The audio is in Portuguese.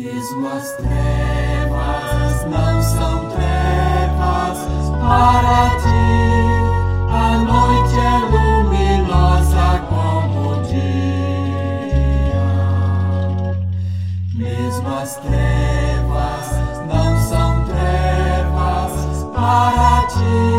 Mesmo as trevas não são trevas para ti. A noite é luminosa como o dia. Mesmo as trevas não são trevas para ti.